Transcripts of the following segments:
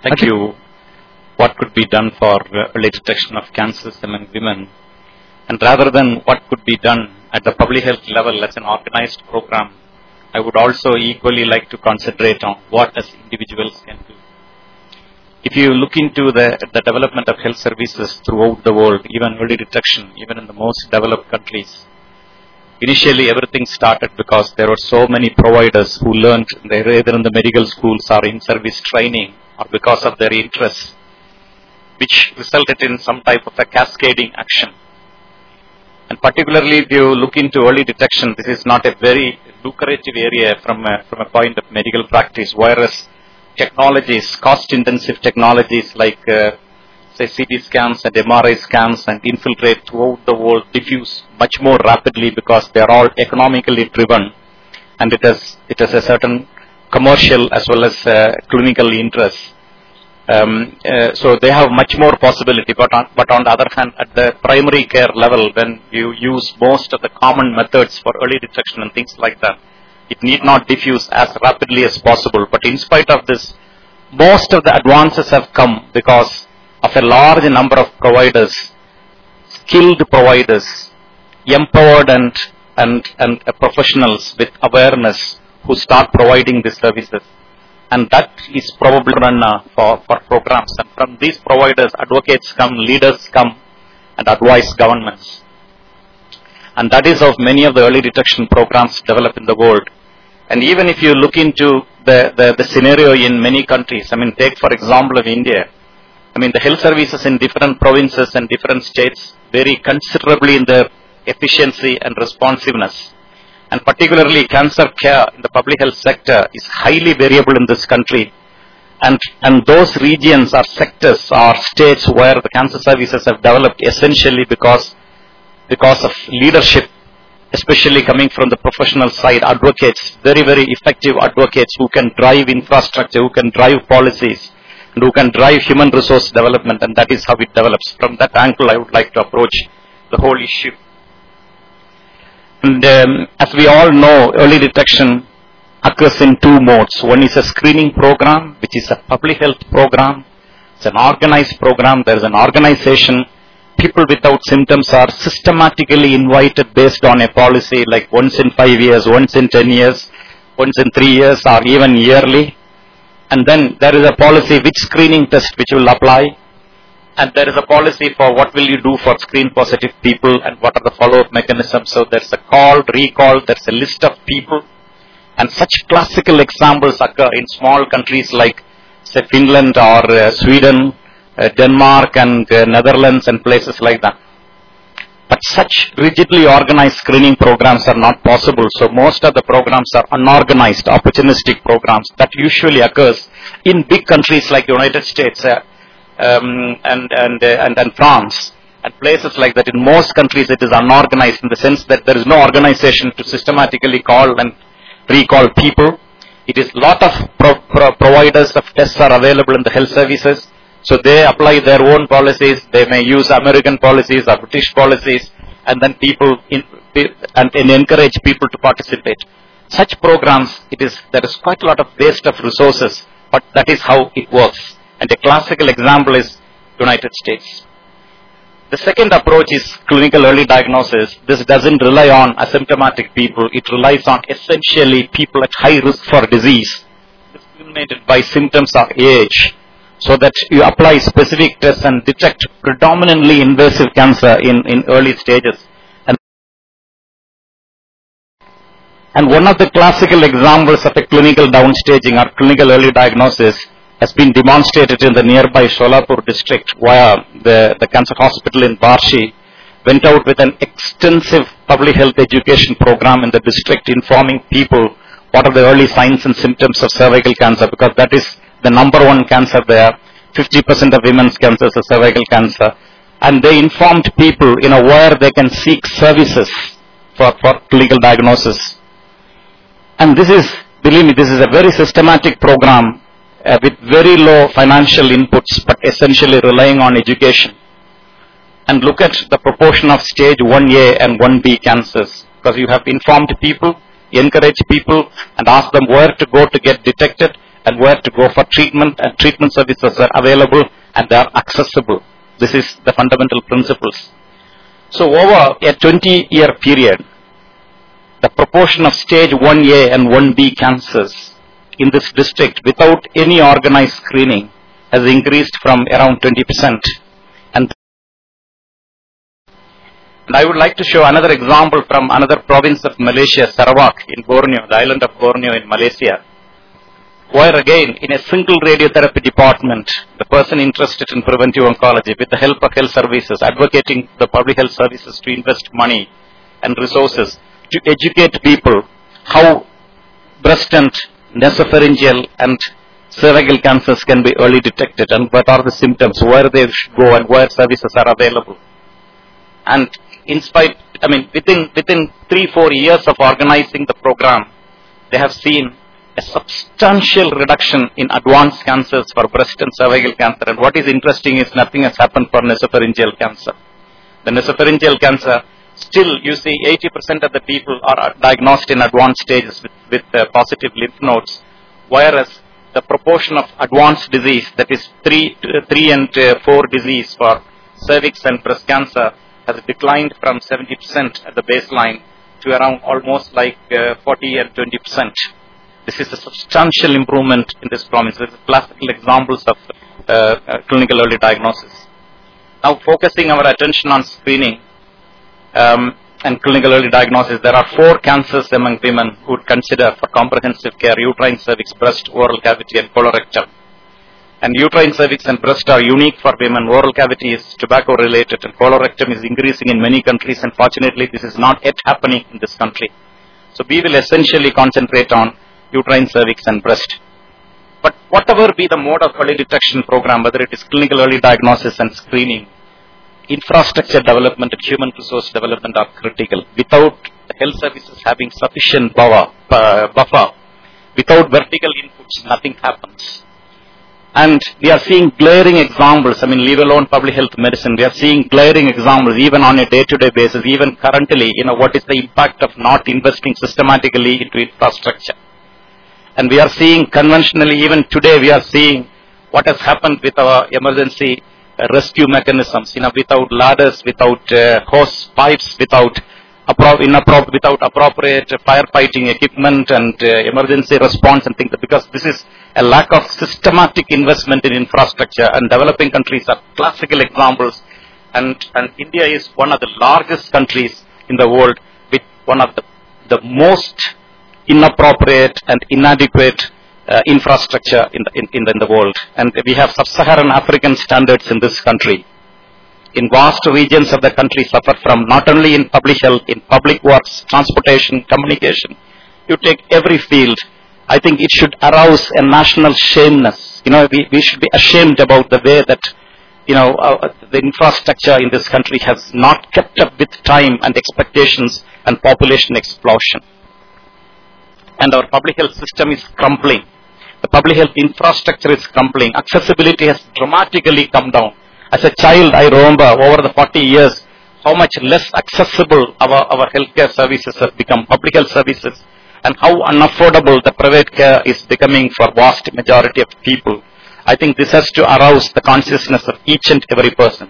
Thank you. What could be done for early detection of cancers among women? And rather than what could be done at the public health level as an organized program, I would also equally like to concentrate on what as individuals can do. If you look into the development of health services throughout the world, even early detection, even in the most developed countries, initially everything started because there were so many providers who learned either in the medical schools or in service training or because of their interests, which resulted in some type of a cascading action. And particularly if you look into early detection, this is not a very lucrative area from a point of medical practice, whereas technologies, cost-intensive technologies like say CT scans and MRI scans and infiltrate throughout the world diffuse much more rapidly because they are all economically driven, and it has a certain commercial as well as clinical interest. So they have much more possibility, but on the other hand, at the primary care level, when you use most of the common methods for early detection and things like that, it need not diffuse as rapidly as possible. But in spite of this, most of the advances have come because of a large number of providers, skilled providers, empowered and professionals with awareness who start providing these services. And that is probably run for programs. And from these providers, advocates come, leaders come, and advise governments. And that is how many of the early detection programs develop in the world. And even if you look into the scenario in many countries, take for example of India, the health services in different provinces and different states vary considerably in their efficiency and responsiveness. And particularly cancer care in the public health sector is highly variable in this country. And those regions or sectors or states where the cancer services have developed essentially because of leadership, especially coming from the professional side, advocates, very, very effective advocates who can drive infrastructure, who can drive policies, and who can drive human resource development, and that is how it develops. From that angle, I would like to approach the whole issue. And as we all know, early detection occurs in two modes. One is a screening program, which is a public health program. It's an organized program. There is an organization. People without symptoms are systematically invited based on a policy like once in 5 years, once in 10 years, once in 3 years, or even yearly. And then there is a policy which screening test which will apply. And there is a policy for what will you do for screen positive people and what are the follow-up mechanisms. So there's a call, recall, there's a list of people. And such classical examples occur in small countries like, say, Finland or Sweden, Denmark and Netherlands and places like that. But such rigidly organized screening programs are not possible. So most of the programs are unorganized, opportunistic programs that usually occurs in big countries like United States and France and places like that. In most countries it is unorganized in the sense that there is no organization to systematically call and recall people. It is lot of providers of tests are available in the health services. So they apply their own policies. They may use American policies or British policies, and then people and encourage people to participate. Such programs, there is quite a lot of waste of resources, but that is how it works. And a classical example is United States. The second approach is clinical early diagnosis. This doesn't rely on asymptomatic people. It relies on essentially people at high risk for disease, discriminated by symptoms or age, so that you apply specific tests and detect predominantly invasive cancer in early stages. And one of the classical examples of a clinical downstaging or clinical early diagnosis has been demonstrated in the nearby Solapur district, where the cancer hospital in Barshi went out with an extensive public health education program in the district, informing people what are the early signs and symptoms of cervical cancer, because that is the number one cancer there. 50% of women's cancers are cervical cancer. And they informed people, where they can seek services for clinical diagnosis. And this is, believe me, this is a very systematic program with very low financial inputs, but essentially relying on education. And look at the proportion of stage 1A and 1B cancers, because you have informed people, encourage people, and ask them where to go to get detected, and where to go for treatment, and treatment services are available and they are accessible. This is the fundamental principles. So over a 20-year period, the proportion of stage 1A and 1B cancers in this district without any organized screening has increased from around 20%. And I would like to show another example from another province of Malaysia, Sarawak in Borneo, the island of Borneo in Malaysia, where again in a single radiotherapy department, the person interested in preventive oncology with the help of health services, advocating the public health services to invest money and resources to educate people how breast and nasopharyngeal and cervical cancers can be early detected and what are the symptoms, where they should go and where services are available. And within 3-4 years of organizing the program, they have seen a substantial reduction in advanced cancers for breast and cervical cancer. And what is interesting is nothing has happened for nasopharyngeal cancer. The nasopharyngeal cancer, still you see 80% of the people are diagnosed in advanced stages with positive lymph nodes, whereas the proportion of advanced disease, that is 3 and 4 disease for cervix and breast cancer, has declined from 70% at the baseline to around almost like 40 and 20%. This is a substantial improvement in this province. This is classical examples of clinical early diagnosis. Now focusing our attention on screening and clinical early diagnosis, there are 4 cancers among women who would consider for comprehensive care: uterine, cervix, breast, oral cavity and colorectal. And uterine, cervix and breast are unique for women. Oral cavity is tobacco related and colorectal is increasing in many countries, and fortunately this is not yet happening in this country. So we will essentially concentrate on uterine, cervix and breast. But whatever be the mode of early detection program, whether it is clinical early diagnosis and screening, infrastructure development and human resource development are critical. Without the health services having sufficient buffer, without vertical inputs, nothing happens. And we are seeing glaring examples, leave alone public health medicine, we are seeing glaring examples even on a day-to-day basis, even currently, what is the impact of not investing systematically into infrastructure. And we are seeing conventionally, even today, we are seeing what has happened with our emergency rescue mechanisms, without ladders, without hose pipes, without appropriate firefighting equipment and emergency response and things, because this is a lack of systematic investment in infrastructure, and developing countries are classical examples, and India is one of the largest countries in the world with one of the most inappropriate and inadequate infrastructure in the world. And we have sub-Saharan African standards in this country. In vast regions of the country suffer from not only in public health, in public works, transportation, communication. You take every field. I think it should arouse a national shameness. We should be ashamed about the way that, the infrastructure in this country has not kept up with time and expectations and population explosion. And our public health system is crumbling. The public health infrastructure is crumbling. Accessibility has dramatically come down. As a child, I remember over the 40 years how much less accessible our healthcare services have become, public health services, and how unaffordable the private care is becoming for vast majority of people. I think this has to arouse the consciousness of each and every person.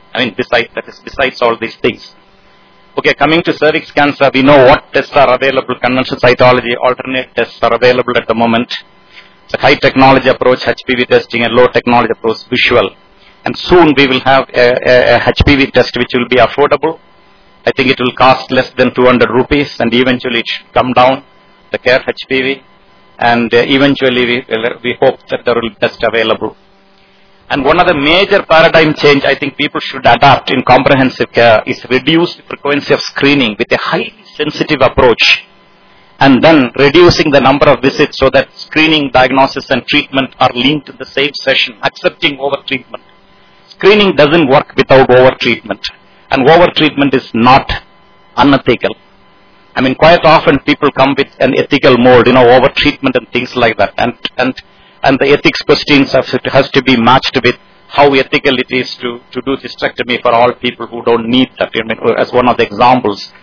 Besides all these things. Okay, coming to cervix cancer, we know what tests are available. Conventional cytology, alternate tests are available at the moment. It's a high technology approach, HPV testing, and low technology approach, visual. And soon we will have a HPV test which will be affordable. I think it will cost less than 200 rupees, and eventually it should come down, the care HPV. And eventually we hope that there will be test available. And one of the major paradigm change I think people should adapt in comprehensive care is reduce the frequency of screening with a highly sensitive approach, and then reducing the number of visits so that screening, diagnosis and treatment are linked in the same session, accepting over-treatment. Screening doesn't work without over-treatment, and over-treatment is not unethical. Quite often people come with an ethical mode, over-treatment and things like that, and the ethics questions has to be matched with how ethical it is to do hysterectomy for all people who don't need that. As one of the examples,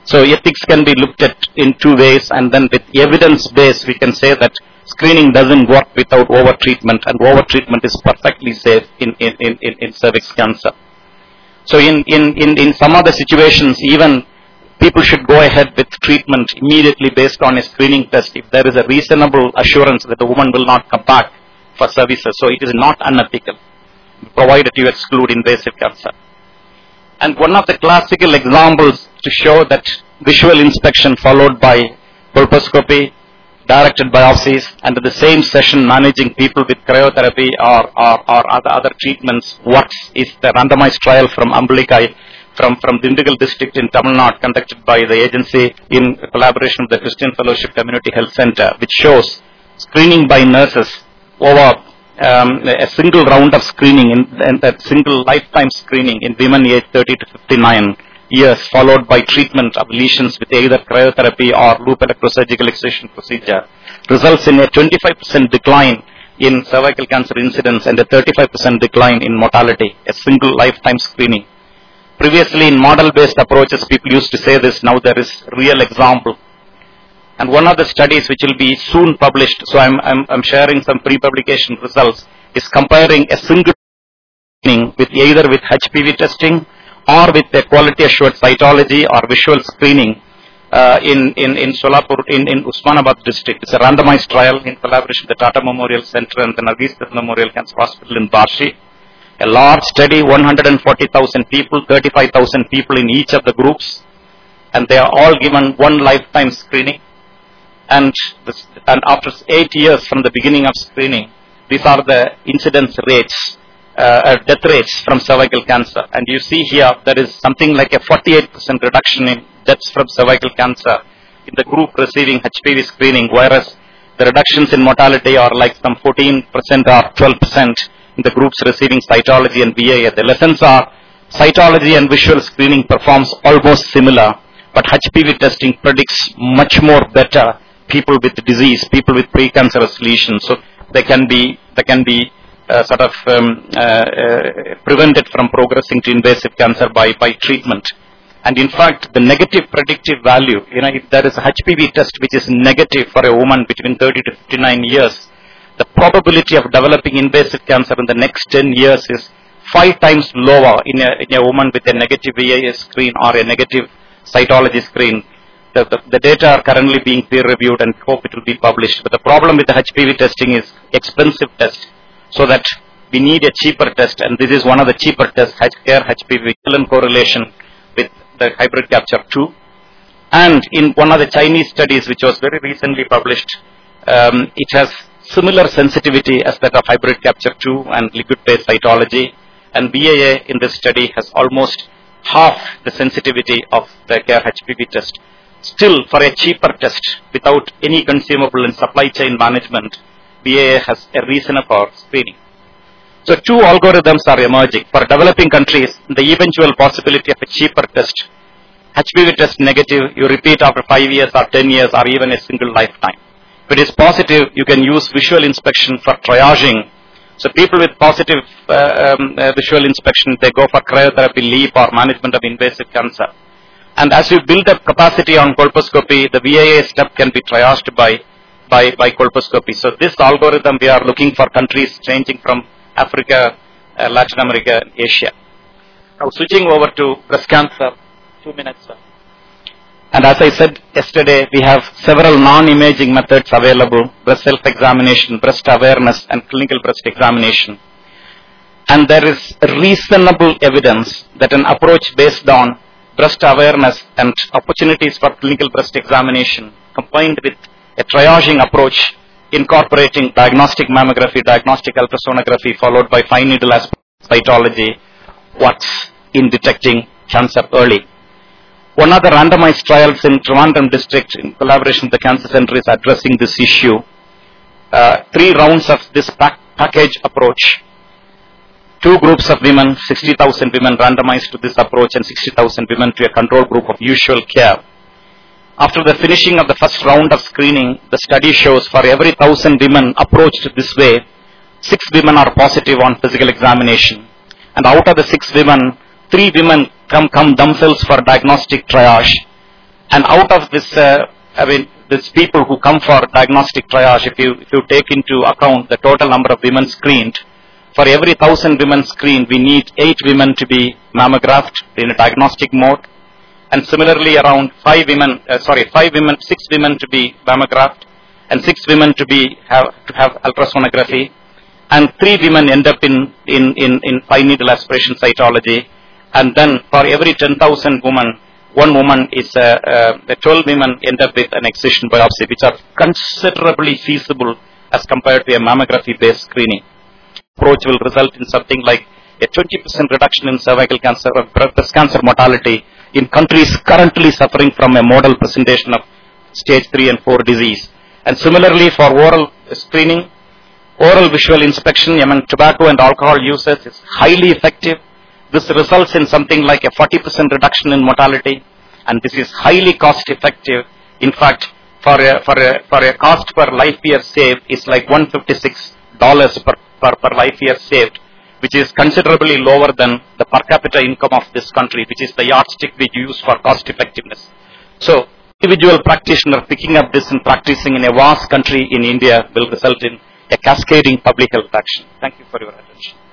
So ethics can be looked at in two ways, and then with evidence base we can say that screening doesn't work without over-treatment, and over-treatment is perfectly safe in cervix cancer. So in some other situations, even people should go ahead with treatment immediately based on a screening test if there is a reasonable assurance that the woman will not come back for services. So it is not unethical, provided you exclude invasive cancer. And one of the classical examples to show that visual inspection followed by colposcopy, directed biopsies, and at the same session managing people with cryotherapy or other treatments works is the randomized trial from Ambalikai from Dindigul district in Tamil Nadu, conducted by the agency in collaboration with the Christian Fellowship Community Health Center, which shows screening by nurses over a single round of screening, in a single lifetime screening in women aged 30 to 59 years, followed by treatment of lesions with either cryotherapy or loop electrosurgical excision procedure, results in a 25% decline in cervical cancer incidence and a 35% decline in mortality, a single lifetime screening. Previously in model-based approaches, people used to say this, now there is real example. And one of the studies which will be soon published, so I'm sharing some pre-publication results, is comparing a single screening with either with HPV testing or with a quality assured cytology or visual screening in Solapur, in Usmanabad district. It's a randomized trial in collaboration with the Tata Memorial Center and the Nargis Dutt Memorial Cancer Hospital in Barshi. A large study, 140,000 people, 35,000 people in each of the groups, and they are all given one lifetime screening. And after 8 years from the beginning of screening, these are the incidence rates, death rates from cervical cancer. And you see here there is something like a 48% reduction in deaths from cervical cancer in the group receiving HPV screening, whereas the reductions in mortality are like some 14% or 12% in the groups receiving cytology and VAA. The lessons are cytology and visual screening performs almost similar, but HPV testing predicts much more better people with disease, people with precancerous lesions. So they can be prevented from progressing to invasive cancer by treatment. And in fact, the negative predictive value, if there is a HPV test which is negative for a woman between 30 to 59 years, the probability of developing invasive cancer in the next 10 years is 5 times lower in a woman with a negative VAA screen or a negative cytology screen. The data are currently being peer reviewed and hope it will be published. But the problem with the HPV testing is expensive test, so that we need a cheaper test, and this is one of the cheaper tests, CARE HPV, in correlation with the hybrid capture 2. And in one of the Chinese studies which was very recently published, it has similar sensitivity as that of hybrid capture 2 and liquid phase cytology, and VAA in this study has almost half the sensitivity of the CARE HPV test. Still, for a cheaper test without any consumable and supply chain management, VAA has a reason for screening. So 2 algorithms are emerging. For developing countries, the eventual possibility of a cheaper test, HPV test negative, you repeat after 5 years or 10 years or even a single lifetime. If it is positive, you can use visual inspection for triaging. So people with positive visual inspection, they go for cryotherapy, LEAP or management of invasive cancer. And as you build up capacity on colposcopy, the VAA step can be triaged by colposcopy. So this algorithm we are looking for countries ranging from Africa, Latin America, and Asia. Now switching over to breast cancer, 2 minutes. And as I said yesterday, we have several non-imaging methods available: breast self-examination, breast awareness, and clinical breast examination. And there is reasonable evidence that an approach based on breast awareness and opportunities for clinical breast examination, combined with a triaging approach incorporating diagnostic mammography, diagnostic ultrasonography, followed by fine needle cytology, works in detecting cancer early. One of the randomized trials in Trivandrum district in collaboration with the cancer center is addressing this issue. 3 rounds of this package approach. 2 groups of women, 60,000 women randomized to this approach and 60,000 women to a control group of usual care. After the finishing of the first round of screening, the study shows for every 1,000 women approached this way, 6 women are positive on physical examination. And out of the 6 women, 3 women come themselves for diagnostic triage. And out of this, these people who come for diagnostic triage, if you take into account the total number of women screened, for every 1,000 women screened, we need 8 women to be mammographed in a diagnostic mode. And similarly, around 6 women to be mammographed, and 6 women to have ultrasonography, and 3 women end up in fine needle aspiration cytology, and then for every 10,000 women, 1 woman is the 12 women end up with an excision biopsy, which are considerably feasible as compared to a mammography-based screening. Approach will result in something like a 20% reduction in cervical cancer or breast cancer mortality in countries currently suffering from a model presentation of stage 3 and 4 disease. And similarly, for oral screening, oral visual inspection among tobacco and alcohol users is highly effective. This results in something like a 40% reduction in mortality, and this is highly cost effective. In fact, for a cost per life year saved is like $156 per life year saved, which is considerably lower than the per capita income of this country, which is the yardstick we use for cost effectiveness. So, individual practitioner picking up this and practicing in a vast country in India will result in a cascading public health action. Thank you for your attention.